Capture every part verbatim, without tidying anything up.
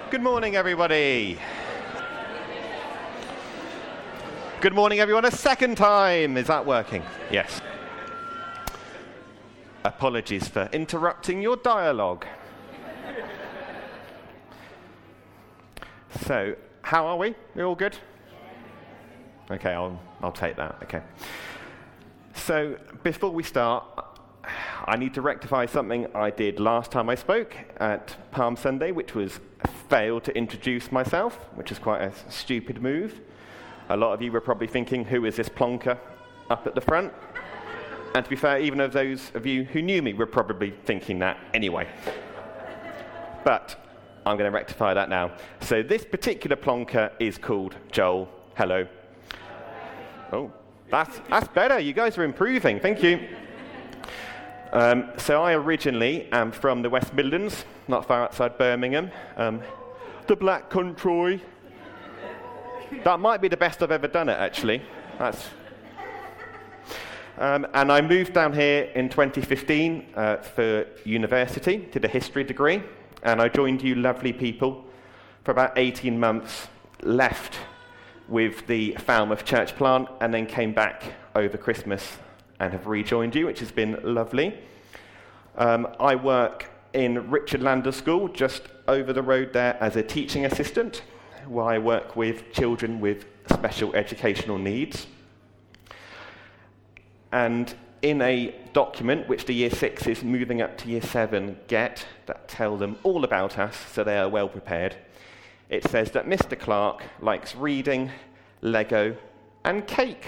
Good morning, everybody. Good morning, everyone. A second time. Is that working? Yes. Apologies for interrupting your dialogue. So, how are we? We all good? Okay, I'll, I'll take that. Okay. So, before we start, I need to rectify something I did last time I spoke at Palm Sunday, which was fail to introduce myself, which is quite a stupid move. A lot of you were probably thinking, who is this plonker up at the front? And to be fair, even of those of you who knew me were probably thinking that anyway. But I'm going to rectify that now. So this particular plonker is called Joel. Hello. Oh, that's, that's better. You guys are improving. Thank you. Um, so I originally am from the West Midlands, not far outside Birmingham. Um, the Black Country. That might be the best I've ever done it, actually. That's. Um, and I moved down here in twenty fifteen uh, for university, did a history degree, and I joined you lovely people for about eighteen months, left with the Falmouth church plant, and then came back over Christmas and have rejoined you, which has been lovely. Um, I work in Richard Lander School, just over the road there, as a teaching assistant, where I work with children with special educational needs. And in a document, which the year sixes moving up to year seven get, that tell them all about us, so they are well prepared, it says that Mister Clark likes reading, Lego, and cake.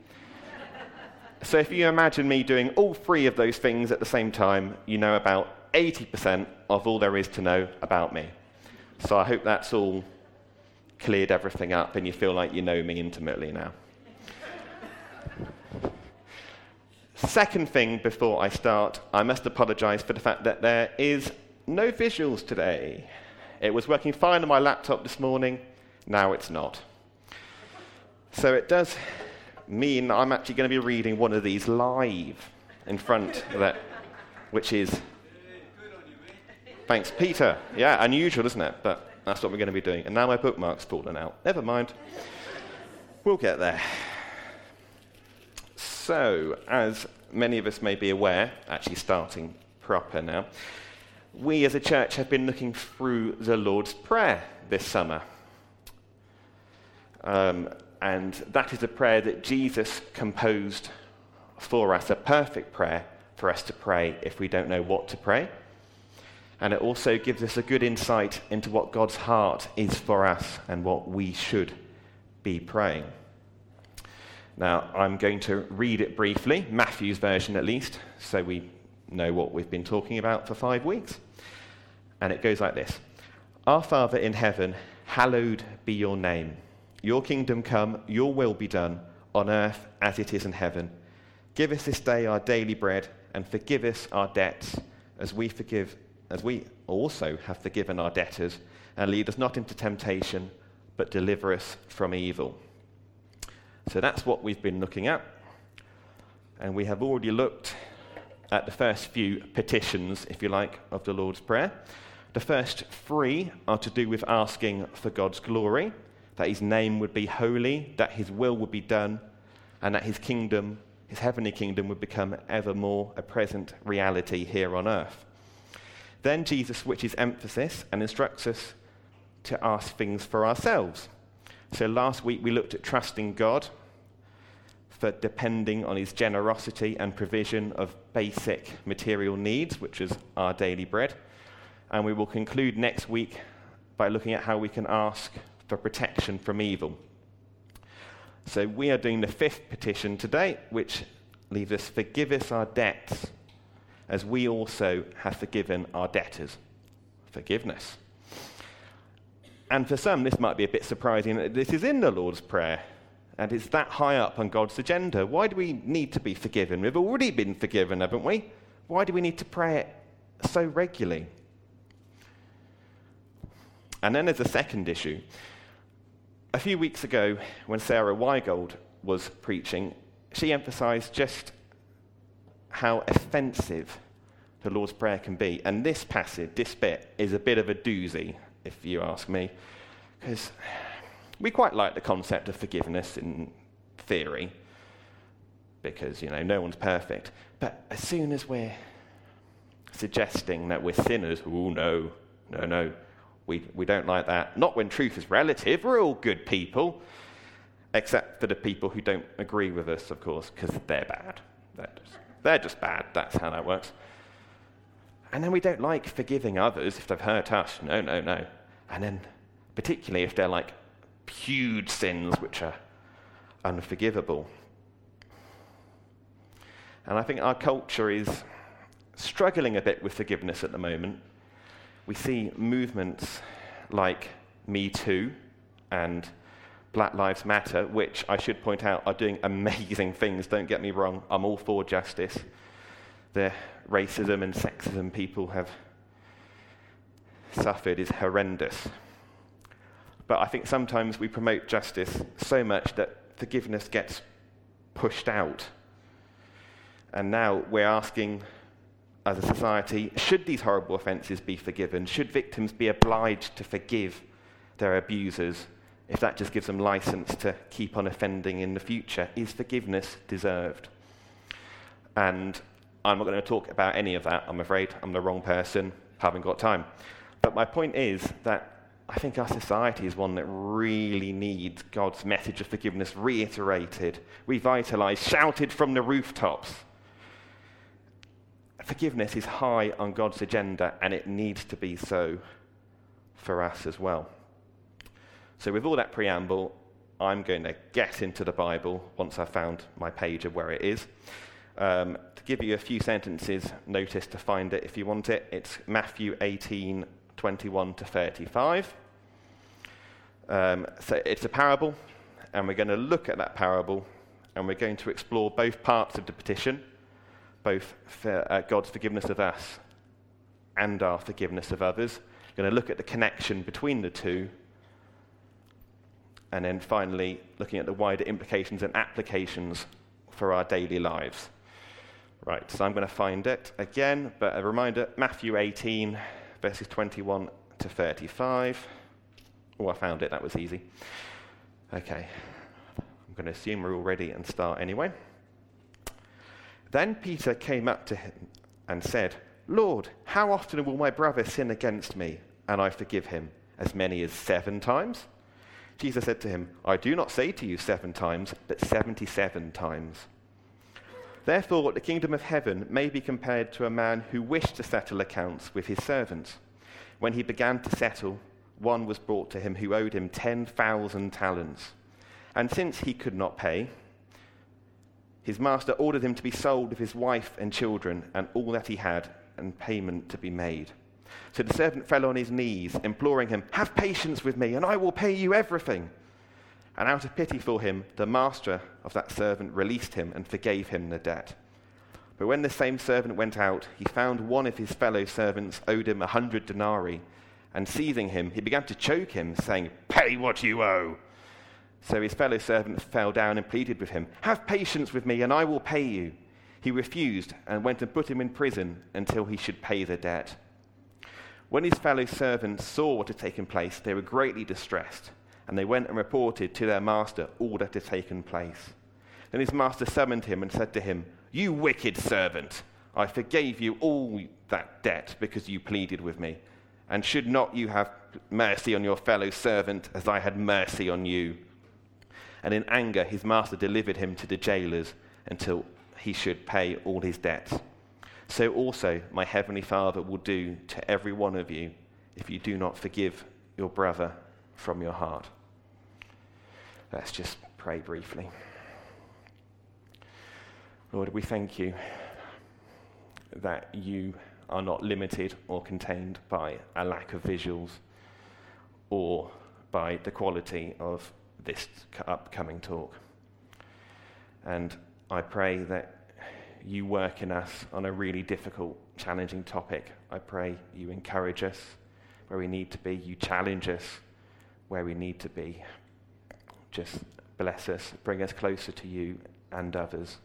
So if you imagine me doing all three of those things at the same time, you know about eighty percent of all there is to know about me. So I hope that's all cleared everything up and you feel like you know me intimately now. Second thing before I start, I must apologise for the fact that there is no visuals today. It was working fine on my laptop this morning, now it's not. So it does mean I'm actually going to be reading one of these live in front of it, which is, thanks Peter. Yeah, unusual, isn't it? But that's what we're going to be doing. And now my bookmark's fallen out. Never mind. We'll get there. So, as many of us may be aware, actually starting proper now, we as a church have been looking through the Lord's Prayer this summer. Um, and that is a prayer that Jesus composed for us, a perfect prayer for us to pray if we don't know what to pray. And it also gives us a good insight into what God's heart is for us and what we should be praying. Now, I'm going to read it briefly, Matthew's version at least, so we know what we've been talking about for five weeks. And it goes like this. Our Father in heaven, hallowed be your name. Your kingdom come, your will be done, on earth as it is in heaven. Give us this day our daily bread, and forgive us our debts, as we forgive, as we also have forgiven our debtors, and lead us not into temptation, but deliver us from evil. So that's what we've been looking at. And we have already looked at the first few petitions, if you like, of the Lord's Prayer. The first three are to do with asking for God's glory, that his name would be holy, that his will would be done, and that his kingdom, his heavenly kingdom, would become ever more a present reality here on earth. Then Jesus switches emphasis and instructs us to ask things for ourselves. So last week we looked at trusting God for depending on his generosity and provision of basic material needs, which is our daily bread. And we will conclude next week by looking at how we can ask for protection from evil. So we are doing the fifth petition today, which leaves us, forgive us our debts, as we also have forgiven our debtors. Forgiveness. And for some, this might be a bit surprising that this is in the Lord's Prayer, and it's that high up on God's agenda. Why do we need to be forgiven? We've already been forgiven, haven't we? Why do we need to pray it so regularly? And then there's a second issue. A few weeks ago, when Sarah Weigold was preaching, she emphasized just how offensive the Lord's Prayer can be. And this passage, this bit, is a bit of a doozy. if you ask me, because we quite like the concept of forgiveness in theory, because, you know, no one's perfect. But as soon as we're suggesting that we're sinners, oh, no, no, no, we, we don't like that. Not when truth is relative. We're all good people, except for the people who don't agree with us, of course, because they're bad. They're just, they're just bad. That's how that works. And then we don't like forgiving others if they've hurt us. No, no, no. And then particularly if they're like huge sins which are unforgivable. And I think our culture is struggling a bit with forgiveness at the moment. We see movements like Me Too and Black Lives Matter, which I should point out are doing amazing things, don't get me wrong. I'm all for justice. The racism and sexism people have suffered is horrendous. But I think sometimes we promote justice so much that forgiveness gets pushed out. And now we're asking, as a society, should these horrible offences be forgiven? Should victims be obliged to forgive their abusers if that just gives them license to keep on offending in the future? Is forgiveness deserved? And I'm not going to talk about any of that, I'm afraid. I'm the wrong person, haven't got time. But my point is that I think our society is one that really needs God's message of forgiveness reiterated, revitalized, shouted from the rooftops. Forgiveness is high on God's agenda, and it needs to be so for us as well. So with all that preamble, I'm going to get into the Bible once I've found my page of where it is. Um, to give you a few sentences, notice to find it if you want it. It's Matthew eighteen, twenty-one to thirty-five. Um, so it's a parable, and we're going to look at that parable, and we're going to explore both parts of the petition, both for, uh, God's forgiveness of us and our forgiveness of others. We're going to look at the connection between the two, and then finally looking at the wider implications and applications for our daily lives. Right, so I'm going to find it again, but a reminder, Matthew eighteen, verses twenty-one to thirty-five. Oh, I found it, that was easy. Okay, I'm going to assume we're all ready and start anyway. Then Peter came up to him and said, "Lord, how often will my brother sin against me, and I forgive him? As many as seven times?" Jesus said to him, "I do not say to you seven times, but seventy-seven times. Therefore, the kingdom of heaven may be compared to a man who wished to settle accounts with his servants. When he began to settle, one was brought to him who owed him ten thousand talents. And since he could not pay, his master ordered him to be sold with his wife and children and all that he had, and payment to be made. So the servant fell on his knees, imploring him, 'Have patience with me, and I will pay you everything.' And out of pity for him, the master of that servant released him and forgave him the debt. But when the same servant went out, he found one of his fellow servants owed him a hundred denarii, and seizing him, he began to choke him, saying, 'Pay what you owe.' So his fellow servant fell down and pleaded with him, 'Have patience with me, and I will pay you.' He refused and went and put him in prison until he should pay the debt. When his fellow servants saw what had taken place, they were greatly distressed, and they went and reported to their master all that had taken place. Then his master summoned him and said to him, 'You wicked servant, I forgave you all that debt because you pleaded with me. And should not you have mercy on your fellow servant as I had mercy on you?' And in anger his master delivered him to the jailers until he should pay all his debts. So also my heavenly Father will do to every one of you if you do not forgive your brother from your heart." Let's just pray briefly. Lord, we thank you that you are not limited or contained by a lack of visuals or by the quality of this upcoming talk. And I pray that you work in us on a really difficult, challenging topic. I pray you encourage us where we need to be. You challenge us where we need to be. Just bless us, bring us closer to you and others.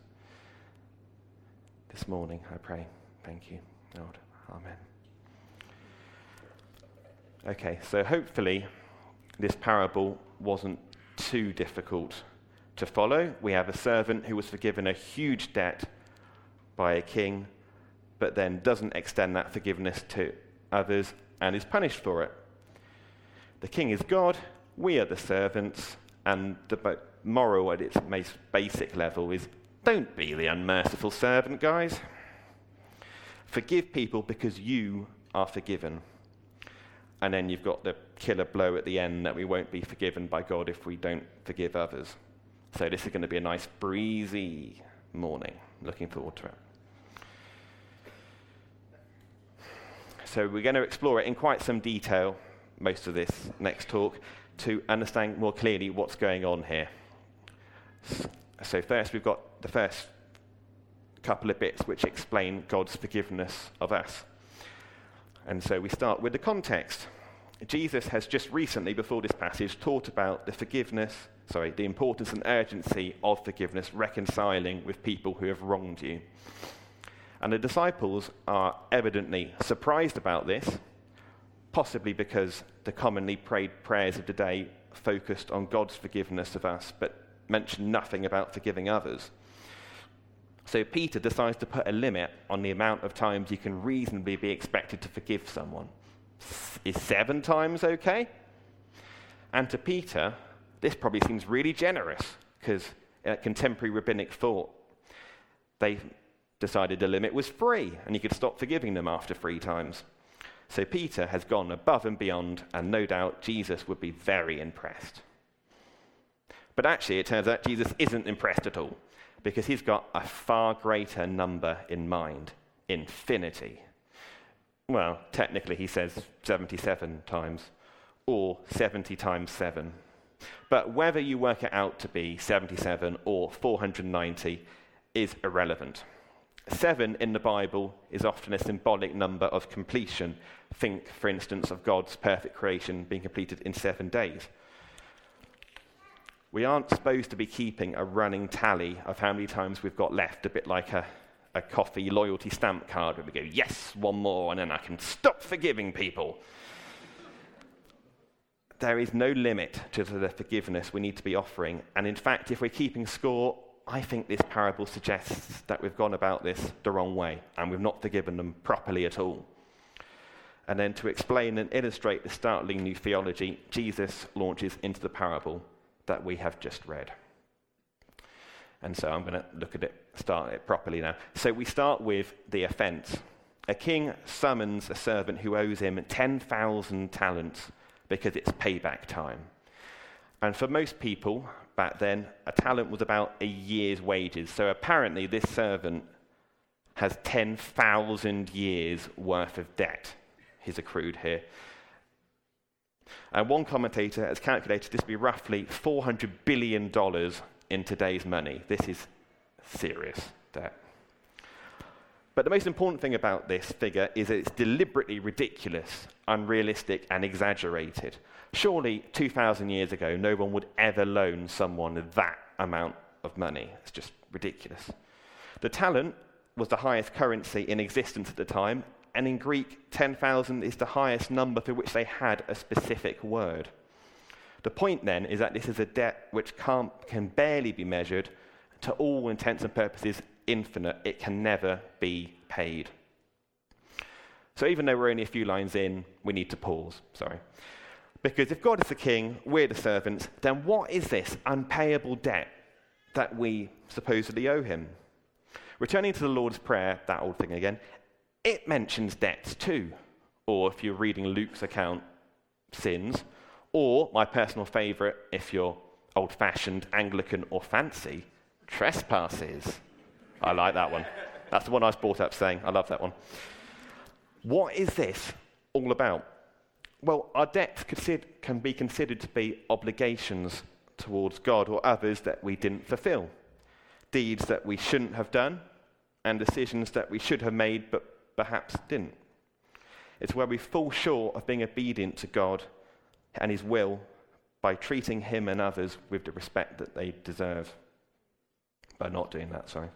This morning, I pray. Thank you, Lord. Amen. Okay, so hopefully this parable wasn't too difficult to follow. We have a servant who was forgiven a huge debt by a king, but then doesn't extend that forgiveness to others and is punished for it. The king is God, we are the servants, and the moral at its most basic level is don't be the unmerciful servant, guys. Forgive people because you are forgiven. And then you've got the killer blow at the end that we won't be forgiven by God if we don't forgive others. So this is going to be a nice breezy morning. Looking forward to it. So we're going to explore it in quite some detail, most of this next talk, to understand more clearly what's going on here. So first we've got the first couple of bits which explain God's forgiveness of us. And so we start with the context. Jesus has just recently, before this passage, taught about the forgiveness, sorry, the importance and urgency of forgiveness, reconciling with people who have wronged you. And the disciples are evidently surprised about this, possibly because the commonly prayed prayers of the day focused on God's forgiveness of us, but mentioned nothing about forgiving others. So Peter decides to put a limit on the amount of times you can reasonably be expected to forgive someone. Is seven times okay? And to Peter, this probably seems really generous, because in a contemporary rabbinic thought, they decided the limit was three, and you could stop forgiving them after three times. So Peter has gone above and beyond, and no doubt Jesus would be very impressed. But actually, it turns out Jesus isn't impressed at all, because he's got a far greater number in mind, infinity. Well, technically he says seventy-seven times, or seventy times seven. But whether you work it out to be seventy-seven or four hundred ninety is irrelevant. Seven in the Bible is often a symbolic number of completion. Think, for instance, of God's perfect creation being completed in seven days. We aren't supposed to be keeping a running tally of how many times we've got left, a bit like a, a coffee loyalty stamp card where we go, yes, one more, and then I can stop forgiving people. There is no limit to the forgiveness we need to be offering. And in fact, if we're keeping score, I think this parable suggests that we've gone about this the wrong way, and we've not forgiven them properly at all. And then to explain and illustrate the startling new theology, Jesus launches into the parable that we have just read. And so I'm going to look at it, start it properly now. So we start with the offense. A king summons a servant who owes him ten thousand talents because it's payback time. And for most people back then, a talent was about a year's wages. So apparently this servant has ten thousand years worth of debt he's accrued here. And one commentator has calculated this to be roughly four hundred billion dollars in today's money. This is serious debt. But the most important thing about this figure is that it's deliberately ridiculous, unrealistic, and exaggerated. Surely, two thousand years ago, no one would ever loan someone that amount of money. It's just ridiculous. The talent was the highest currency in existence at the time, and in Greek, ten thousand is the highest number for which they had a specific word. The point then is that this is a debt which can't, can barely be measured, to all intents and purposes infinite. It can never be paid. So even though we're only a few lines in, we need to pause, sorry. Because if God is the king, we're the servants, then what is this unpayable debt that we supposedly owe him? Returning to the Lord's Prayer, that old thing again, it mentions debts too. Or if you're reading Luke's account, sins. Or, my personal favourite, if you're old-fashioned, Anglican or fancy, trespasses. I like that one. That's the one I was brought up saying. I love that one. What is this all about? Well, our debts can be considered to be obligations towards God or others that we didn't fulfill. Deeds that we shouldn't have done, and decisions that we should have made but perhaps didn't. It's where we fall short of being obedient to God and his will by treating him and others with the respect that they deserve. By not doing that, sorry.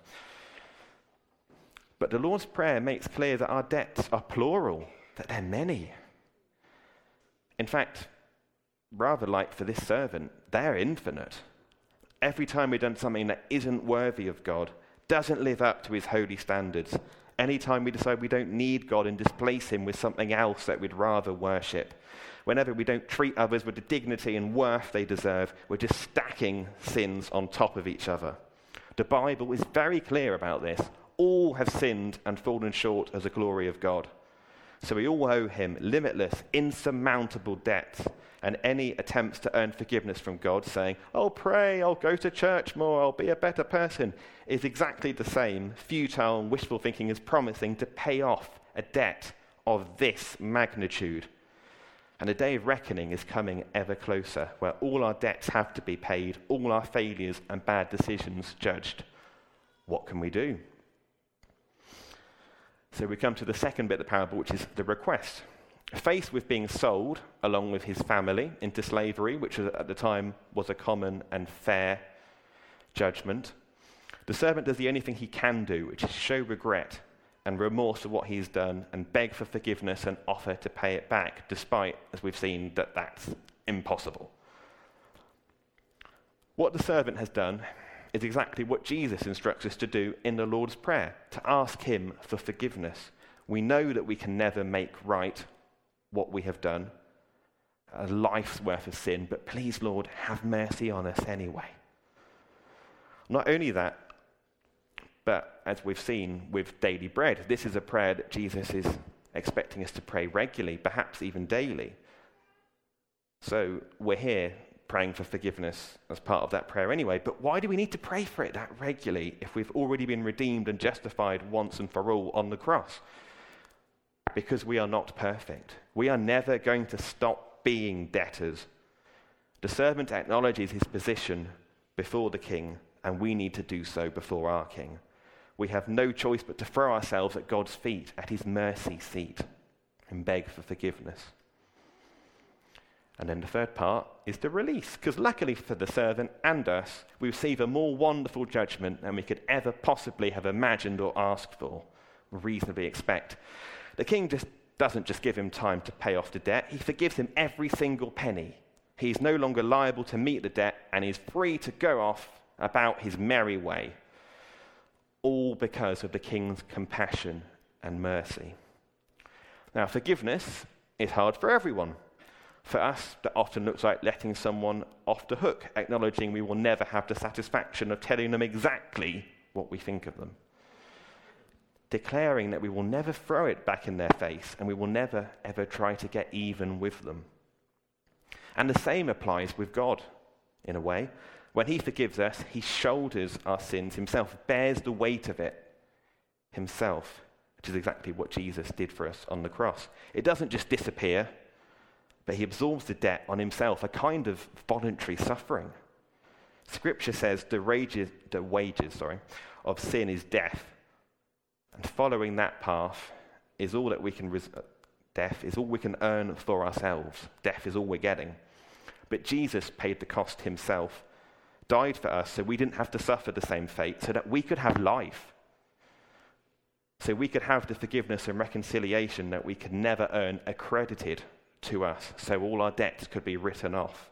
But the Lord's Prayer makes clear that our debts are plural, that they're many. In fact, rather like for this servant, they're infinite. Every time we've done something that isn't worthy of God, doesn't live up to his holy standards, any time we decide we don't need God and displace him with something else that we'd rather worship, whenever we don't treat others with the dignity and worth they deserve, we're just stacking sins on top of each other. The Bible is very clear about this. All have sinned and fallen short of the glory of God. So we all owe him limitless, insurmountable debts, and any attempts to earn forgiveness from God, saying, I'll pray, I'll go to church more, I'll be a better person, is exactly the same futile and wishful thinking as promising to pay off a debt of this magnitude. And the day of reckoning is coming ever closer, where all our debts have to be paid, all our failures and bad decisions judged. What can we do? So we come to the second bit of the parable, which is the request. Faced with being sold, along with his family, into slavery, which at the time was a common and fair judgment, the servant does the only thing he can do, which is show regret and remorse of what he's done and beg for forgiveness and offer to pay it back, despite, as we've seen, that that's impossible. What the servant has done is exactly what Jesus instructs us to do in the Lord's Prayer, to ask him for forgiveness. We know that we can never make right what we have done, a life's worth of sin, but please, Lord, have mercy on us anyway. Not only that, but as we've seen with daily bread, this is a prayer that Jesus is expecting us to pray regularly, perhaps even daily. So we're here praying for forgiveness as part of that prayer anyway, but why do we need to pray for it that regularly if we've already been redeemed and justified once and for all on the cross? Because we are not perfect. We are never going to stop being debtors. The servant acknowledges his position before the king, and we need to do so before our king. We have no choice but to throw ourselves at God's feet, at his mercy seat, and beg for forgiveness. And then the third part is the release, because luckily for the servant and us, we receive a more wonderful judgment than we could ever possibly have imagined or asked for, or reasonably expect. The king just doesn't just give him time to pay off the debt, he forgives him every single penny. He is no longer liable to meet the debt and is free to go off about his merry way, all because of the king's compassion and mercy. Now, forgiveness is hard for everyone. For us, that often looks like letting someone off the hook, acknowledging we will never have the satisfaction of telling them exactly what we think of them. Declaring that we will never throw it back in their face and we will never, ever try to get even with them. And the same applies with God, in a way. When he forgives us, he shoulders our sins himself, bears the weight of it himself, which is exactly what Jesus did for us on the cross. It doesn't just disappear, but he absorbs the debt on himself, a kind of voluntary suffering. Scripture says the wages, the wages sorry, of sin is death. And following that path is all that we can, res- death is all we can earn for ourselves. Death is all we're getting. But Jesus paid the cost himself, died for us so we didn't have to suffer the same fate, so that we could have life. So we could have the forgiveness and reconciliation that we could never earn accredited to us, so all our debts could be written off.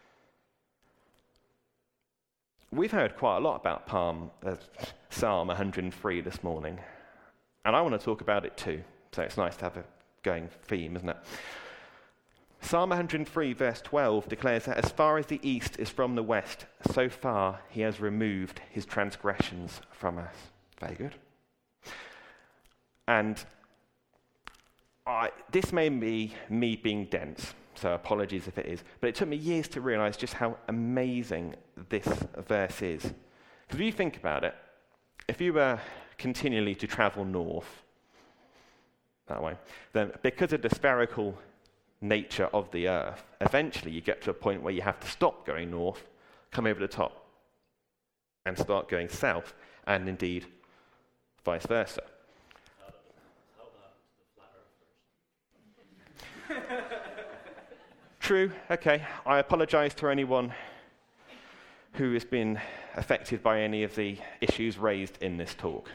We've heard quite a lot about Palm, uh, Psalm one hundred three this morning. And I want to talk about it too. So it's nice to have a going theme, isn't it? Psalm one hundred three verse twelve declares that as far as the east is from the west, so far he has removed his transgressions from us. Very good. And I, this may be me being dense, so apologies if it is, but it took me years to realize just how amazing this verse is. Because if you think about it, if you were continually to travel north, that way, then because of the spherical nature of the earth, eventually you get to a point where you have to stop going north, come over the top, and start going south, and indeed vice versa. True, okay. I apologize to anyone who has been affected by any of the issues raised in this talk.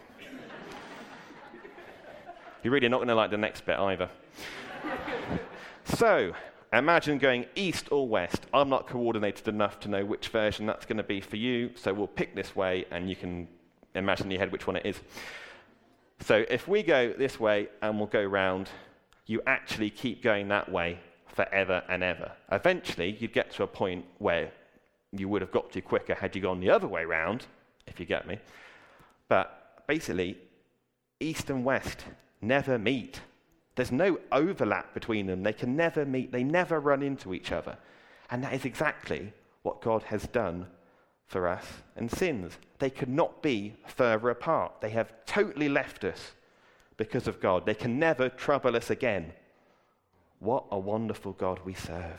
You're really not going to like the next bit either. So, Imagine going east or west. I'm not coordinated enough to know which version that's going to be for you, so we'll pick this way, and you can imagine in your head which one it is. So if we go this way and we'll go round, you actually keep going that way forever and ever. Eventually, you'd get to a point where you would have got to quicker had you gone the other way round, if you get me. But basically, east and west never meet. There's no overlap between them. They can never meet. They never run into each other. And that is exactly what God has done for us and sins. They could not be further apart. They have totally left us because of God. They can never trouble us again. What a wonderful God we serve.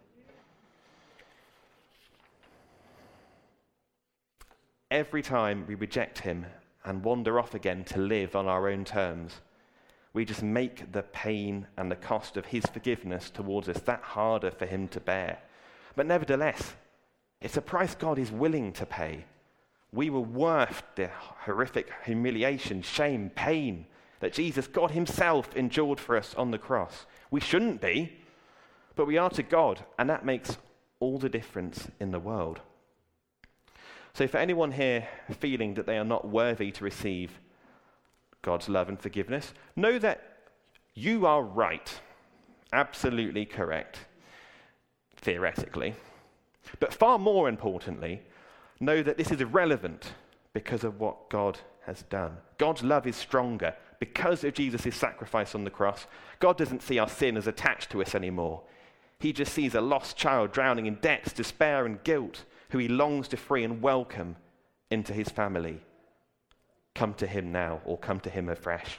Every time we reject him and wander off again to live on our own terms, we just make the pain and the cost of his forgiveness towards us that harder for him to bear. But nevertheless, it's a price God is willing to pay. We were worth the horrific humiliation, shame, pain that Jesus, God himself, endured for us on the cross. We shouldn't be, but we are to God, and that makes all the difference in the world. So for anyone here feeling that they are not worthy to receive God's love and forgiveness, know that you are right, absolutely correct, theoretically. But far more importantly, know that this is irrelevant because of what God has done. God's love is stronger because of Jesus' sacrifice on the cross. God doesn't see our sin as attached to us anymore. He just sees a lost child drowning in debts, despair, and guilt, who he longs to free and welcome into his family. Come to him now, or come to him afresh.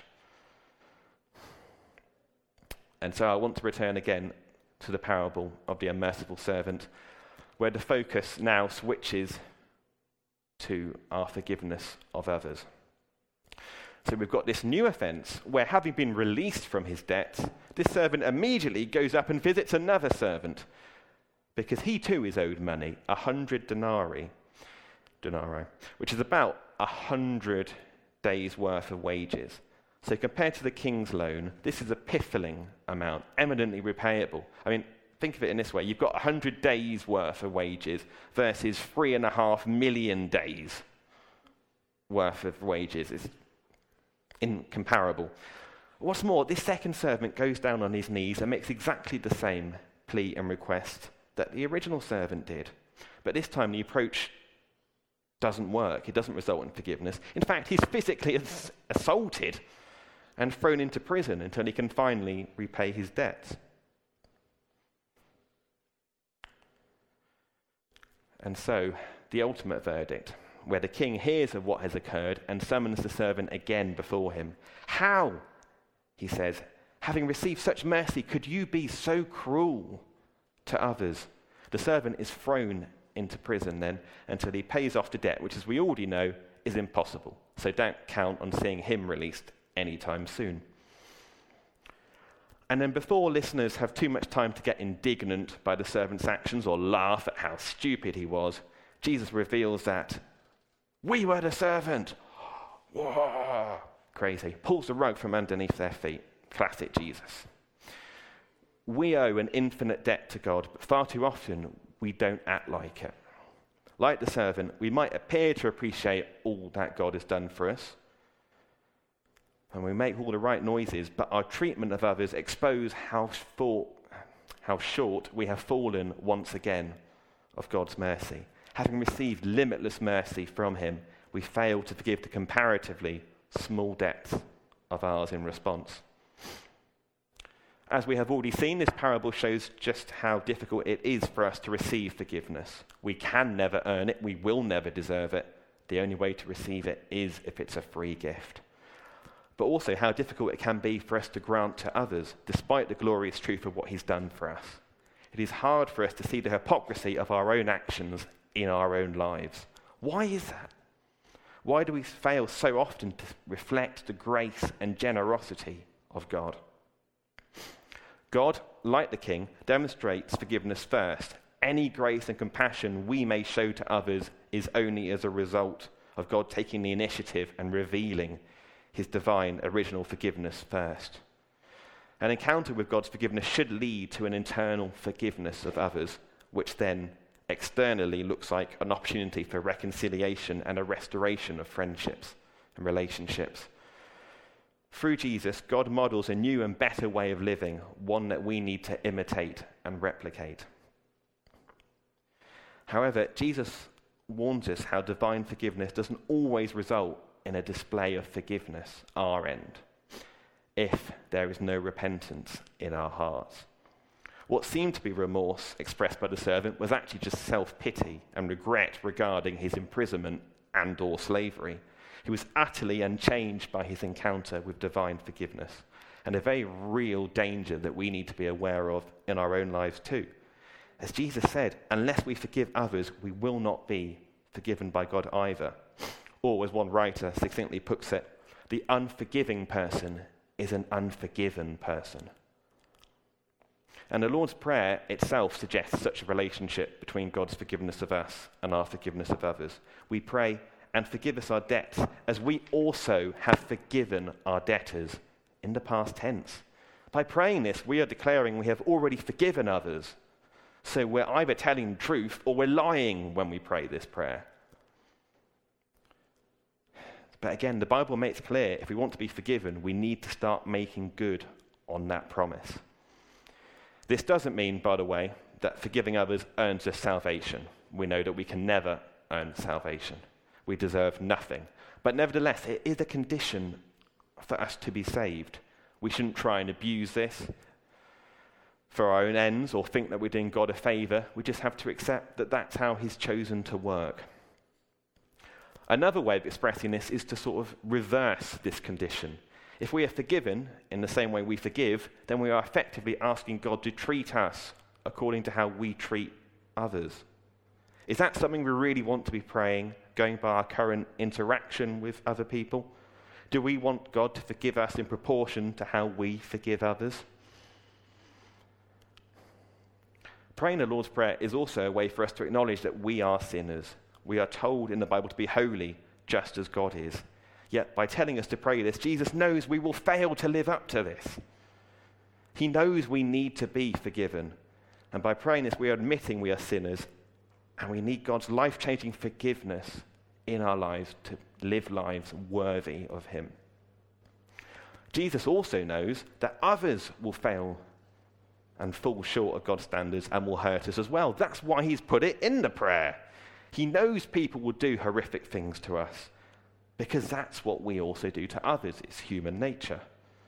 And so I want to return again to the parable of the unmerciful servant, where the focus now switches to our forgiveness of others. So we've got this new offense where, having been released from his debts, this servant immediately goes up and visits another servant, because he too is owed money, a hundred denarii, denarii, which is about a hundred days' worth of wages. So compared to the king's loan, this is a piffling amount, eminently repayable. I mean, think of it in this way. You've got a hundred days' worth of wages versus three and a half million days' worth of wages. It's incomparable. What's more, this second servant goes down on his knees and makes exactly the same plea and request that the original servant did. But this time the approach doesn't work. It doesn't result in forgiveness. In fact, he's physically ass- assaulted and thrown into prison until he can finally repay his debts. And so, the ultimate verdict, where the king hears of what has occurred and summons the servant again before him. How, he says, having received such mercy, could you be so cruel to others? The servant is thrown into prison then until he pays off the debt, which, as we already know, is impossible. So don't count on seeing him released anytime soon. And then, before listeners have too much time to get indignant by the servant's actions or laugh at how stupid he was, Jesus reveals that we were the servant. Whoa, crazy. Pulls the rug from underneath their feet. Classic Jesus. We owe an infinite debt to God, but far too often we don't act like it. Like the servant, we might appear to appreciate all that God has done for us, and we make all the right noises, but our treatment of others expose how, for, how short we have fallen once again of God's mercy. Having received limitless mercy from him, we fail to forgive the comparatively small debts of ours in response. As we have already seen, this parable shows just how difficult it is for us to receive forgiveness. We can never earn it. We will never deserve it. The only way to receive it is if it's a free gift. But also how difficult it can be for us to grant to others, despite the glorious truth of what he's done for us. It is hard for us to see the hypocrisy of our own actions in our own lives. Why is that? Why do we fail so often to reflect the grace and generosity of God? God, like the king, demonstrates forgiveness first. Any grace and compassion we may show to others is only as a result of God taking the initiative and revealing his divine original forgiveness first. An encounter with God's forgiveness should lead to an internal forgiveness of others, which then externally looks like an opportunity for reconciliation and a restoration of friendships and relationships. Through Jesus, God models a new and better way of living, one that we need to imitate and replicate. However, Jesus warns us how divine forgiveness doesn't always result in a display of forgiveness, our end, if there is no repentance in our hearts. What seemed to be remorse expressed by the servant was actually just self-pity and regret regarding his imprisonment and or slavery. He was utterly unchanged by his encounter with divine forgiveness, and a very real danger that we need to be aware of in our own lives too. As Jesus said, unless we forgive others, we will not be forgiven by God either. Or, as one writer succinctly puts it, the unforgiving person is an unforgiven person. And the Lord's Prayer itself suggests such a relationship between God's forgiveness of us and our forgiveness of others. We pray, and forgive us our debts, as we also have forgiven our debtors, in the past tense. By praying this, we are declaring we have already forgiven others. So we're either telling the truth or we're lying when we pray this prayer. But again, the Bible makes clear if we want to be forgiven, we need to start making good on that promise. This doesn't mean, by the way, that forgiving others earns us salvation. We know that we can never earn salvation. We deserve nothing. But nevertheless, it is a condition for us to be saved. We shouldn't try and abuse this for our own ends or think that we're doing God a favor. We just have to accept that that's how he's chosen to work. Another way of expressing this is to sort of reverse this condition. If we are forgiven in the same way we forgive, then we are effectively asking God to treat us according to how we treat others. Is that something we really want to be praying, going by our current interaction with other people? Do we want God to forgive us in proportion to how we forgive others? Praying the Lord's Prayer is also a way for us to acknowledge that we are sinners. We are told in the Bible to be holy, just as God is. Yet by telling us to pray this, Jesus knows we will fail to live up to this. He knows we need to be forgiven. And by praying this, we are admitting we are sinners, and we need God's life-changing forgiveness in our lives to live lives worthy of him. Jesus also knows that others will fail and fall short of God's standards and will hurt us as well. That's why he's put it in the prayer. He knows people will do horrific things to us because that's what we also do to others. It's human nature.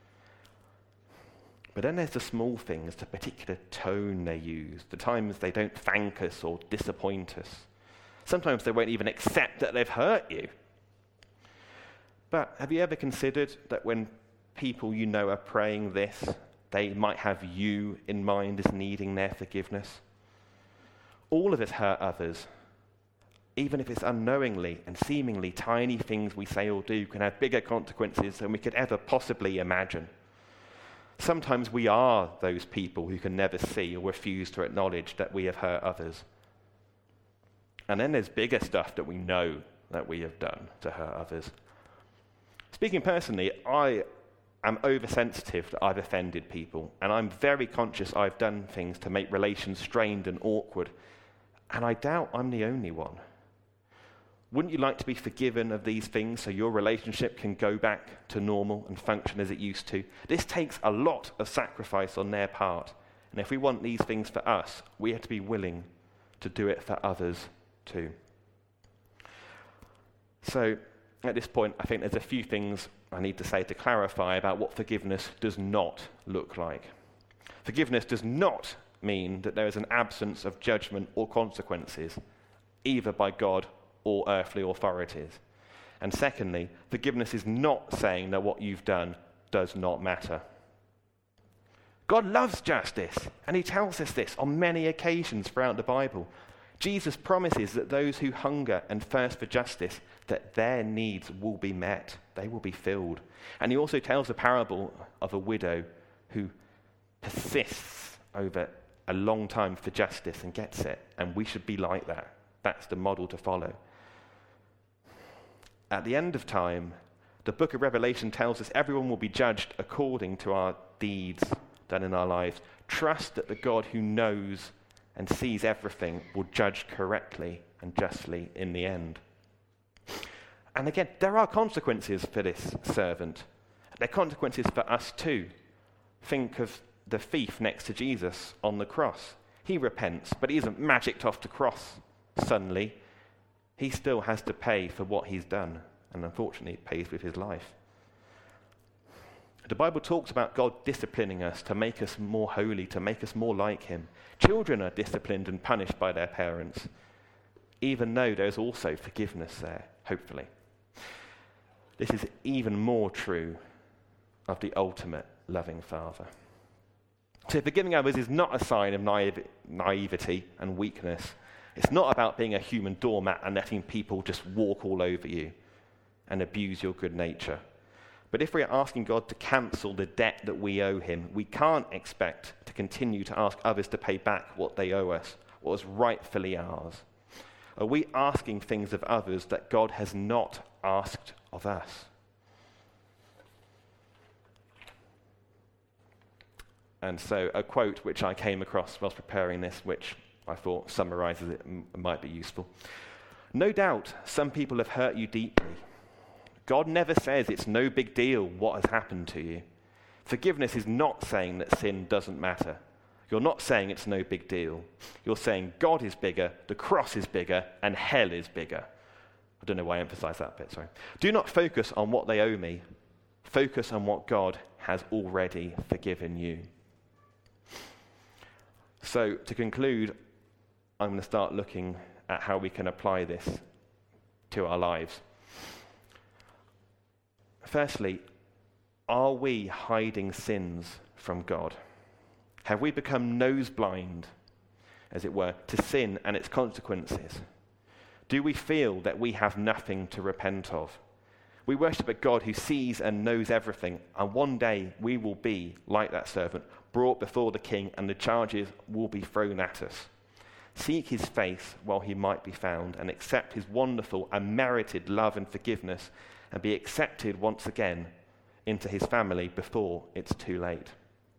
But then there's the small things, the particular tone they use, the times they don't thank us or disappoint us. Sometimes they won't even accept that they've hurt you. But have you ever considered that when people you know are praying this, they might have you in mind as needing their forgiveness? All of us hurt others. Even if it's unknowingly, and seemingly tiny things we say or do can have bigger consequences than we could ever possibly imagine. Sometimes we are those people who can never see or refuse to acknowledge that we have hurt others. And then there's bigger stuff that we know that we have done to hurt others. Speaking personally, I am oversensitive that I've offended people, and I'm very conscious I've done things to make relations strained and awkward, and I doubt I'm the only one. Wouldn't you like to be forgiven of these things so your relationship can go back to normal and function as it used to? This takes a lot of sacrifice on their part. And if we want these things for us, we have to be willing to do it for others too. So at this point, I think there's a few things I need to say to clarify about what forgiveness does not look like. Forgiveness does not mean that there is an absence of judgment or consequences, either by God or earthly authorities. And secondly, forgiveness is not saying that what you've done does not matter. God loves justice, and he tells us this on many occasions throughout the Bible. Jesus promises that those who hunger and thirst for justice, that their needs will be met, they will be filled. And he also tells a parable of a widow who persists over a long time for justice and gets it, and we should be like that. That's the model to follow. At the end of time, the book of Revelation tells us everyone will be judged according to our deeds done in our lives. Trust that the God who knows and sees everything will judge correctly and justly in the end. And again, there are consequences for this servant. There are consequences for us too. Think of the thief next to Jesus on the cross. He repents, but he isn't magicked off the cross suddenly. He still has to pay for what he's done, and unfortunately pays with his life. The Bible talks about God disciplining us to make us more holy, to make us more like him. Children are disciplined and punished by their parents, even though there's also forgiveness there, hopefully. This is even more true of the ultimate loving Father. So forgiving others is not a sign of naive, naivety and weakness. It's not about being a human doormat and letting people just walk all over you and abuse your good nature. But if we're asking God to cancel the debt that we owe him, we can't expect to continue to ask others to pay back what they owe us, what is rightfully ours. Are we asking things of others that God has not asked of us? And so a quote which I came across whilst preparing this, which I thought summarizes it and might be useful. No doubt some people have hurt you deeply. God never says it's no big deal what has happened to you. Forgiveness is not saying that sin doesn't matter. You're not saying it's no big deal. You're saying God is bigger, the cross is bigger, and hell is bigger. I don't know why I emphasize that bit, sorry. Do not focus on what they owe me. Focus on what God has already forgiven you. So, to conclude, I'm going to start looking at how we can apply this to our lives. Firstly, are we hiding sins from God? Have we become nose blind, as it were, to sin and its consequences? Do we feel that we have nothing to repent of? We worship a God who sees and knows everything, and one day we will be, like that servant, brought before the king, and the charges will be thrown at us. Seek his face while he might be found, and accept his wonderful and merited love and forgiveness, and be accepted once again into his family before it's too late.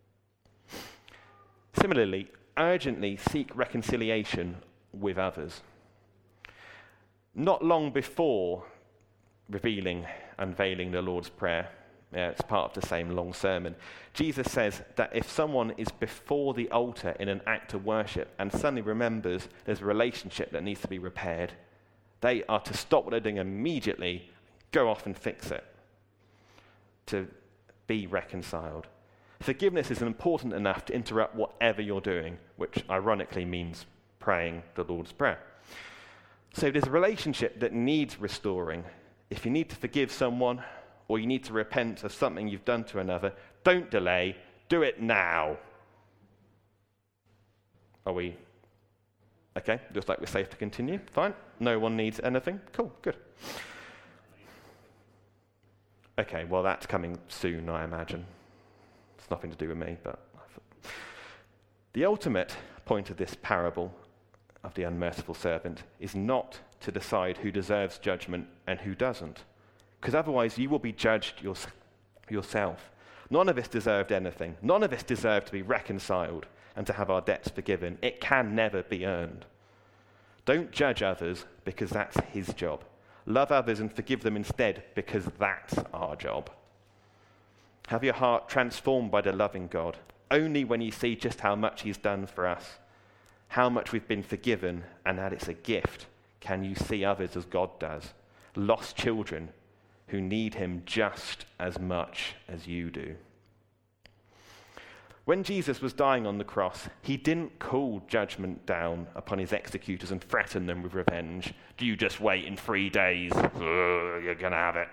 Similarly, urgently seek reconciliation with others. Not long before revealing, unveiling the Lord's Prayer, yeah, it's part of the same long sermon, Jesus says that if someone is before the altar in an act of worship and suddenly remembers there's a relationship that needs to be repaired, they are to stop what they're doing immediately, go off and fix it, to be reconciled. Forgiveness is important enough to interrupt whatever you're doing, which ironically means praying the Lord's Prayer. So if there's a relationship that needs restoring, if you need to forgive someone or you need to repent of something you've done to another, don't delay, do it now. Are we okay? Looks like we're safe to continue. Fine. No one needs anything. Cool, good. Okay, well that's coming soon, I imagine. It's nothing to do with me, but the ultimate point of this parable of the unmerciful servant is not to decide who deserves judgment and who doesn't, because otherwise you will be judged yours- yourself. None of us deserved anything. None of us deserve to be reconciled and to have our debts forgiven. It can never be earned. Don't judge others because that's his job. Love others and forgive them instead because that's our job. Have your heart transformed by the loving God. Only when you see just how much he's done for us, how much we've been forgiven, and that it's a gift, can you see others as God does. Lost children who need him just as much as you do. When Jesus was dying on the cross, he didn't call judgment down upon his executors and threaten them with revenge. Do you just wait in three days? Ugh, you're going to have it.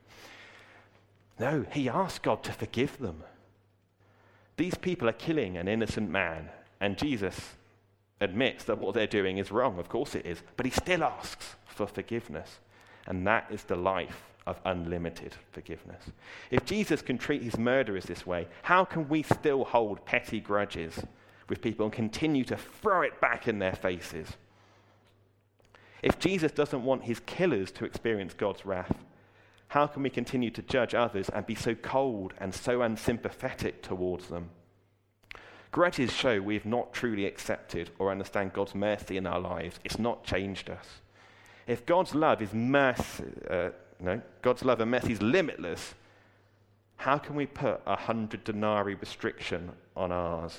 No, he asked God to forgive them. These people are killing an innocent man, and Jesus admits that what they're doing is wrong. Of course it is. But he still asks for forgiveness. And that is the life of unlimited forgiveness. If Jesus can treat his murderers this way, how can we still hold petty grudges with people and continue to throw it back in their faces? If Jesus doesn't want his killers to experience God's wrath, How can we continue to judge others and be so cold and so unsympathetic towards them? Grudges show we have not truly accepted or understand God's mercy in our lives. It's not changed us. If God's love is mercy, uh, no, God's love and mercy is limitless, how can we put a hundred denarii restriction on ours?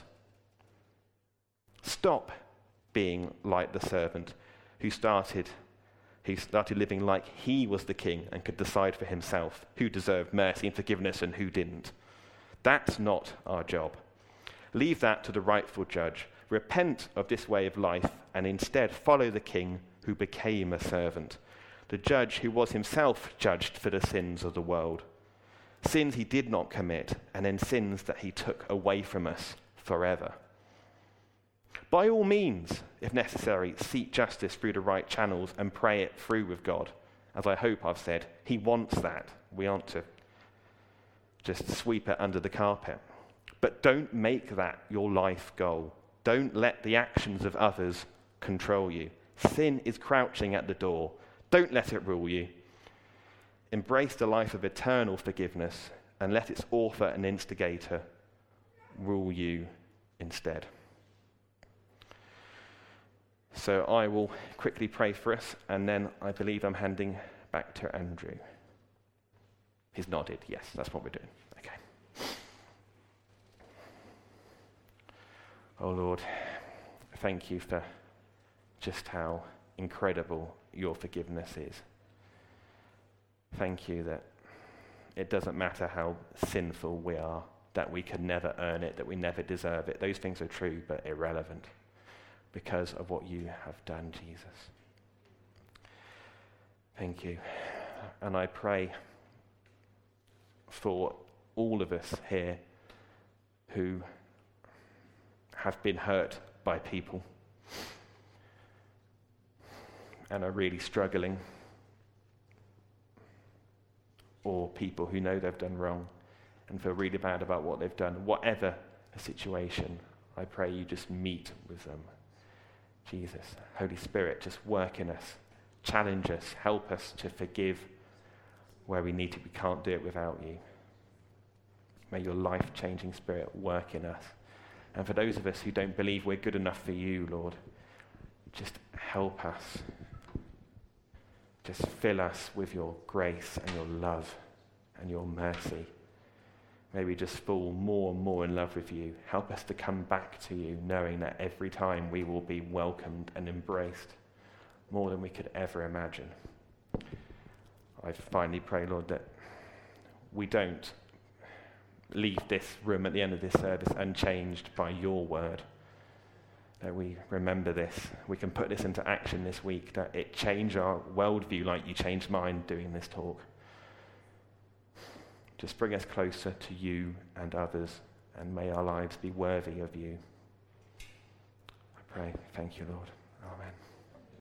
Stop being like the servant who started He started living like he was the king and could decide for himself who deserved mercy and forgiveness and who didn't. That's not our job. Leave that to the rightful judge. Repent of this way of life and instead follow the king who became a servant, the judge who was himself judged for the sins of the world. Sins he did not commit, and then sins that he took away from us forever. By all means, if necessary, seek justice through the right channels and pray it through with God. As I hope I've said, he wants that. We aren't to just sweep it under the carpet. But don't make that your life goal. Don't let the actions of others control you. Sin is crouching at the door. Don't let it rule you. Embrace the life of eternal forgiveness and let its author and instigator rule you instead. So I will quickly pray for us, and then I believe I'm handing back to Andrew. He's nodded. Yes, that's what we're doing. Okay. Oh Lord, thank you for just how incredible your forgiveness is. Thank you that it doesn't matter how sinful we are, that we can never earn it, that we never deserve it. Those things are true but irrelevant, because of what you have done, Jesus. Thank you. And I pray for all of us here who have been hurt by people and are really struggling, or people who know they've done wrong and feel really bad about what they've done. Whatever the situation, I pray you just meet with them. Jesus, Holy Spirit, just work in us, challenge us, help us to forgive where we need to. We can't do it without you. May your life-changing Spirit work in us. And for those of us who don't believe we're good enough for you, Lord, just help us. Just fill us with your grace and your love and your mercy. May we just fall more and more in love with you. Help us to come back to you, knowing that every time we will be welcomed and embraced more than we could ever imagine. I finally pray, Lord, that we don't leave this room at the end of this service unchanged by your word. That we remember this. We can put this into action this week, that it changed our worldview like you changed mine doing this talk. Just bring us closer to you and others, and may our lives be worthy of you. I pray. Thank you, Lord. Amen.